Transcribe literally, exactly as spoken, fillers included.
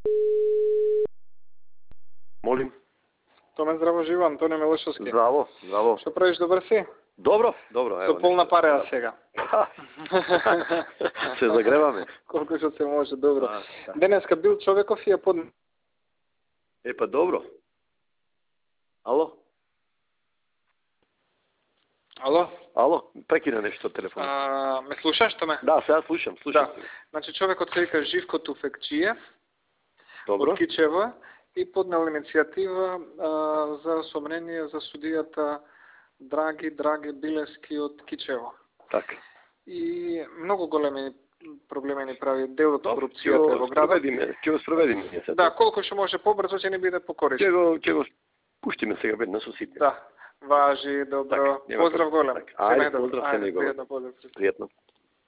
Molim. Томе, здраво живо, Антонио Милошовски. Здраво, здраво. Што правиш, добар си? Добро, добро, ево. Со полна пареа сега. Се загреваме. Колку што се може, добро. А, да. Денеска бил човеков и ја под... Е, па добро. Ало? Ало? Ало, прекина нешто телефон. А, ме слушаш, Томе? Да, сега слушам, слушам. Да. Значи човекот се вика Живко Туфекчиев, Добро. од Кичева, и поднел иницијатива а, за сомнение за судијата Драги Драги Билески од Кичево. Така. И многу големи проблеми ни прави дел од Добро, корупцијата во градот. ќе го спроведиме. Да, колку што може побрзо ќе ни биде покорисно. Ќе го, ќе го пуштиме сега веднаш со сите. Да, важи, добро. Так, Поздрав голем. Так. Ајде, Се најдобро. поздрав, се Ајде, најголем. пријатно, поздрав. Пријатно.